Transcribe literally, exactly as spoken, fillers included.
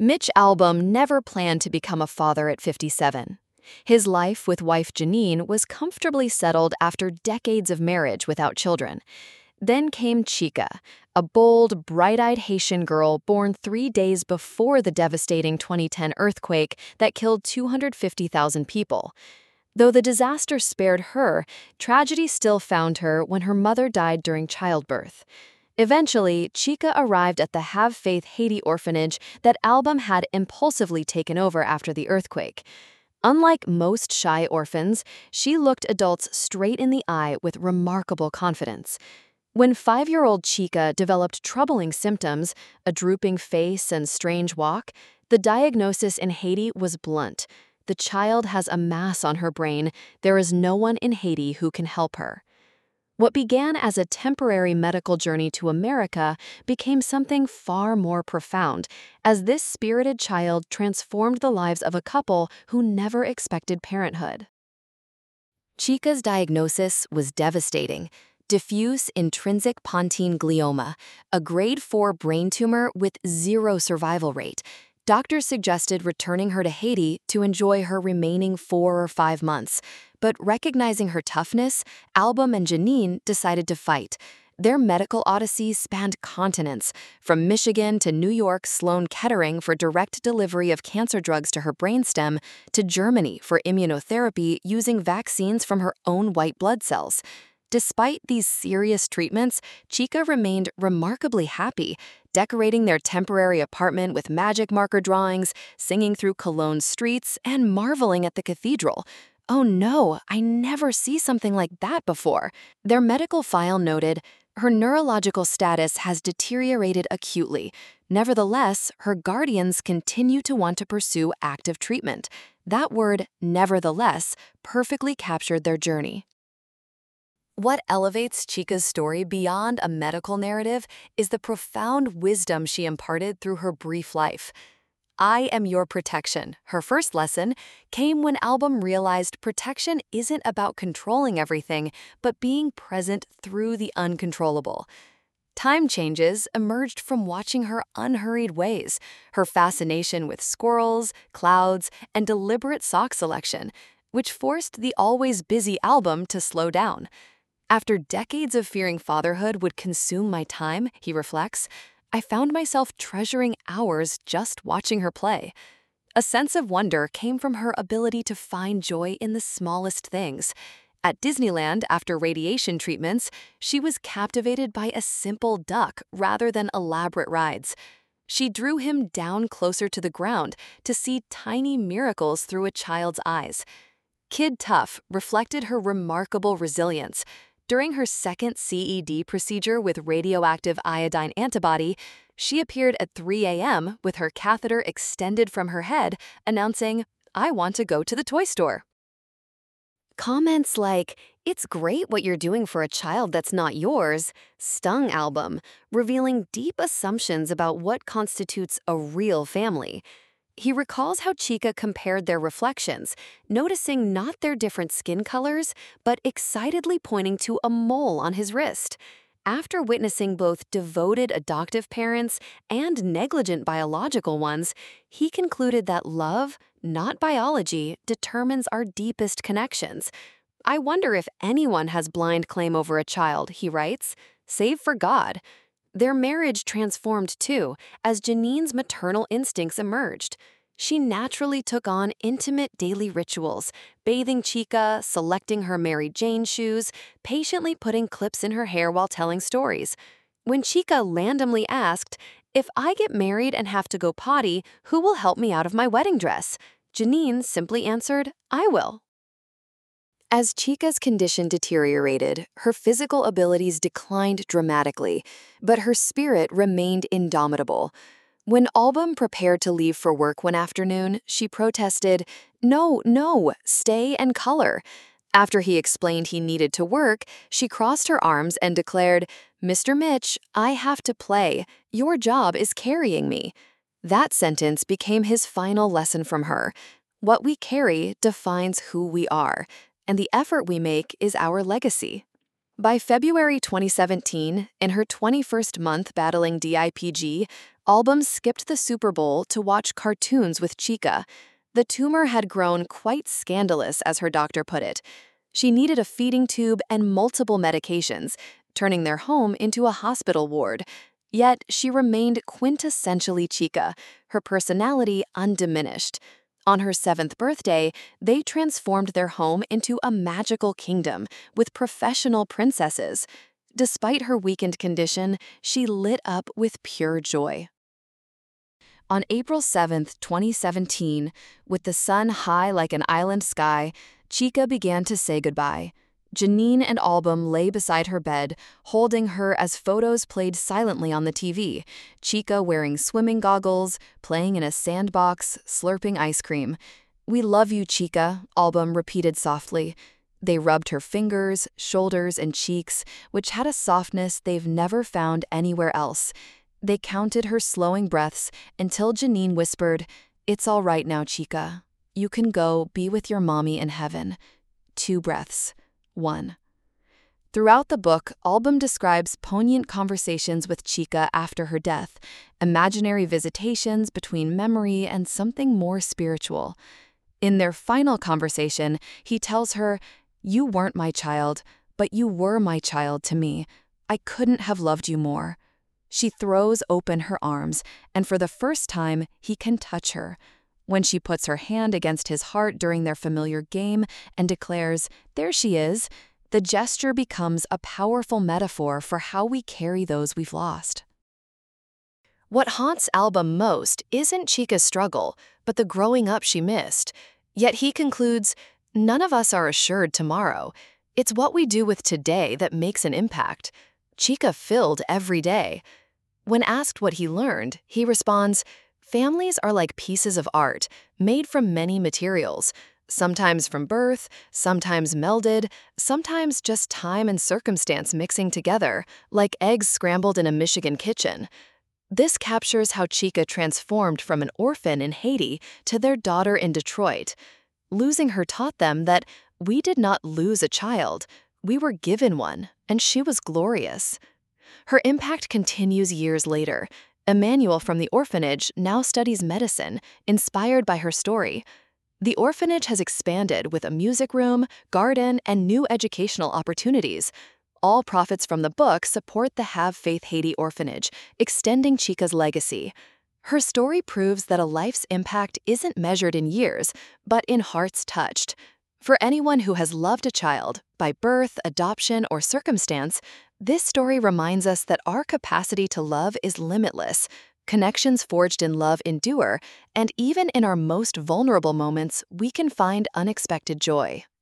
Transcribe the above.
Mitch Albom never planned to become a father at fifty-seven. His life with wife Janine was comfortably settled after decades of marriage without children. Then came Chica, a bold, bright-eyed Haitian girl born three days before the devastating twenty ten earthquake that killed two hundred fifty thousand people. Though the disaster spared her, tragedy still found her when her mother died during childbirth. Eventually, Chica arrived at the Have Faith Haiti orphanage that Albom had impulsively taken over after the earthquake. Unlike most shy orphans, she looked adults straight in the eye with remarkable confidence. When five-year-old Chica developed troubling symptoms, a drooping face and strange walk, the diagnosis in Haiti was blunt. The child has a mass on her brain. There is no one in Haiti who can help her. What began as a temporary medical journey to America became something far more profound, as this spirited child transformed the lives of a couple who never expected parenthood. Chica's diagnosis was devastating: diffuse intrinsic pontine glioma, a grade four brain tumor with zero survival rate. Doctors suggested returning her to Haiti to enjoy her remaining four or five months. But recognizing her toughness, Albom and Janine decided to fight. Their medical odyssey spanned continents, from Michigan to New York's Sloan Kettering for direct delivery of cancer drugs to her brainstem, to Germany for immunotherapy using vaccines from her own white blood cells. Despite these serious treatments, Chica remained remarkably happy, decorating their temporary apartment with magic marker drawings, singing through Cologne's streets, and marveling at the cathedral. "Oh no, I never see something like that before." Their medical file noted, "Her neurological status has deteriorated acutely. Nevertheless, her guardians continue to want to pursue active treatment." That word, nevertheless, perfectly captured their journey. What elevates Chica's story beyond a medical narrative is the profound wisdom she imparted through her brief life. "I am your protection." Her first lesson came when Albom realized protection isn't about controlling everything, but being present through the uncontrollable. Time changes emerged from watching her unhurried ways, her fascination with squirrels, clouds, and deliberate sock selection, which forced the always busy Albom to slow down. "After decades of fearing fatherhood would consume my time," he reflects, "I found myself treasuring hours just watching her play." A sense of wonder came from her ability to find joy in the smallest things. At Disneyland, after radiation treatments, she was captivated by a simple duck rather than elaborate rides. She drew him down closer to the ground to see tiny miracles through a child's eyes. Kid Tough reflected her remarkable resilience. During her second C E D procedure with radioactive iodine antibody, she appeared at three a m with her catheter extended from her head, announcing, "I want to go to the toy store." Comments like, "It's great what you're doing for a child that's not yours," stung Albom, revealing deep assumptions about what constitutes a real family. He recalls how Chica compared their reflections, noticing not their different skin colors, but excitedly pointing to a mole on his wrist. After witnessing both devoted adoptive parents and negligent biological ones, he concluded that love, not biology, determines our deepest connections. "I wonder if anyone has blind claim over a child," he writes, "save for God." Their marriage transformed too, as Janine's maternal instincts emerged. She naturally took on intimate daily rituals, bathing Chica, selecting her Mary Jane shoes, patiently putting clips in her hair while telling stories. When Chica randomly asked, "If I get married and have to go potty, who will help me out of my wedding dress?" Janine simply answered, "I will." As Chica's condition deteriorated, her physical abilities declined dramatically, but her spirit remained indomitable. When Albom prepared to leave for work one afternoon, she protested, "No, no, stay and color." After he explained he needed to work, she crossed her arms and declared, "Mister Mitch, I have to play. Your job is carrying me." That sentence became his final lesson from her. What we carry defines who we are, and the effort we make is our legacy. By February twenty seventeen, in her twenty-first month battling D I P G, Album skipped the Super Bowl to watch cartoons with Chica. The tumor had grown quite scandalous, as her doctor put it. She needed a feeding tube and multiple medications, turning their home into a hospital ward. Yet she remained quintessentially Chica, her personality undiminished. On her seventh birthday, they transformed their home into a magical kingdom with professional princesses. Despite her weakened condition, she lit up with pure joy. On April seventh, twenty seventeen, with the sun high like an island sky, Chica began to say goodbye. Janine and Album lay beside her bed, holding her as photos played silently on the T V, Chica wearing swimming goggles, playing in a sandbox, slurping ice cream. "We love you, Chica," Album repeated softly. They rubbed her fingers, shoulders, and cheeks, which had a softness they've never found anywhere else. They counted her slowing breaths until Janine whispered, "It's all right now, Chica. You can go be with your mommy in heaven." Two breaths. One. Throughout the book, Album describes poignant conversations with Chica after her death, imaginary visitations between memory and something more spiritual. In their final conversation, he tells her, "You weren't my child, but you were my child to me. I couldn't have loved you more." She throws open her arms, and for the first time, he can touch her. When she puts her hand against his heart during their familiar game and declares, "There she is," the gesture becomes a powerful metaphor for how we carry those we've lost. What haunts Album most isn't Chica's struggle, but the growing up she missed. Yet he concludes, "None of us are assured tomorrow. It's what we do with today that makes an impact." Chica filled every day. When asked what he learned, he responds, "Families are like pieces of art, made from many materials, sometimes from birth, sometimes melded, sometimes just time and circumstance mixing together, like eggs scrambled in a Michigan kitchen." This captures how Chica transformed from an orphan in Haiti to their daughter in Detroit. Losing her taught them that we did not lose a child, we were given one, and she was glorious. Her impact continues years later. Emmanuel from the orphanage now studies medicine, inspired by her story. The orphanage has expanded with a music room, garden, and new educational opportunities. All profits from the book support the Have Faith Haiti orphanage, extending Chica's legacy. Her story proves that a life's impact isn't measured in years, but in hearts touched. For anyone who has loved a child, by birth, adoption, or circumstance, this story reminds us that our capacity to love is limitless. Connections forged in love endure, and even in our most vulnerable moments, we can find unexpected joy.